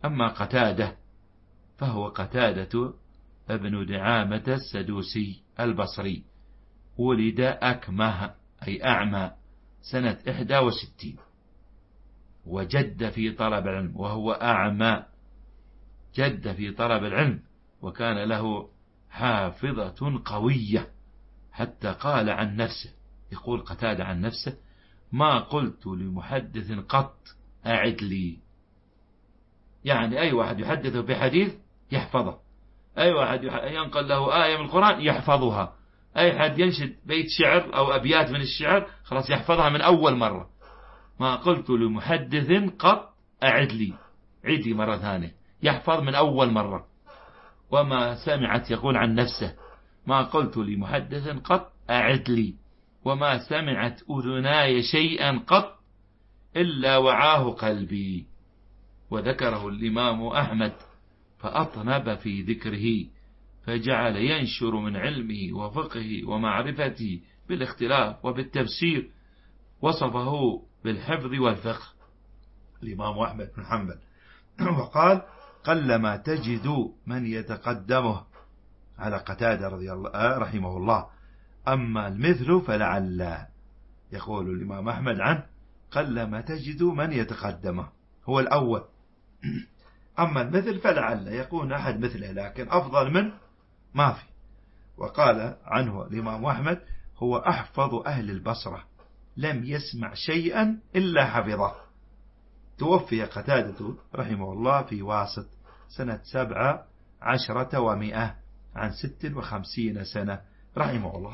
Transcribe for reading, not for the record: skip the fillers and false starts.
أما قتادة فهو قتادة ابن دعامة السدوسي البصري، ولد أكمه أي أعمى سنة 61، وجد في طلب العلم وهو أعمى، جد في طلب العلم، وكان له حافظة قوية، حتى قال عن نفسه، يقول قتادة عن نفسه: ما قلت لمحدث قط أعد لي. يعني أي واحد يحدثه بحديث يحفظه، أي واحد ينقل له آية من القرآن يحفظها، أي حد ينشد بيت شعر أو أبيات من الشعر خلاص يحفظها من أول مرة. ما قلت لمحدث قط أعد لي، عيدي مرة ثانية، يحفظ من أول مرة. وما سمعت، يقول عن نفسه: ما قلت لمحدث قط أعد لي، وما سمعت أذناي شيئا قط إلا وعاه قلبي. وذكره الإمام أحمد فأطنب في ذكره، فجعل ينشر من علمه وفقه ومعرفته بالاختلاف وبالتفسير، وصفه بالحفظ والفقه الإمام أحمد بن حنبل. وقال: قلما تجد من يتقدمه على قتادة رحمه الله، أما المثل فلعل. يقول الإمام أحمد عنه: قلما تجد من يتقدمه، هو الأول، أما المثل فلعل يكون أحد مثله، لكن أفضل من ما في. وقال عنه الإمام أحمد: هو أحفظ أهل البصرة، لم يسمع شيئا إلا حفظه. توفي قتادة رحمه الله في واسط سنة 17 و100 عن 56 سنة رحمه الله.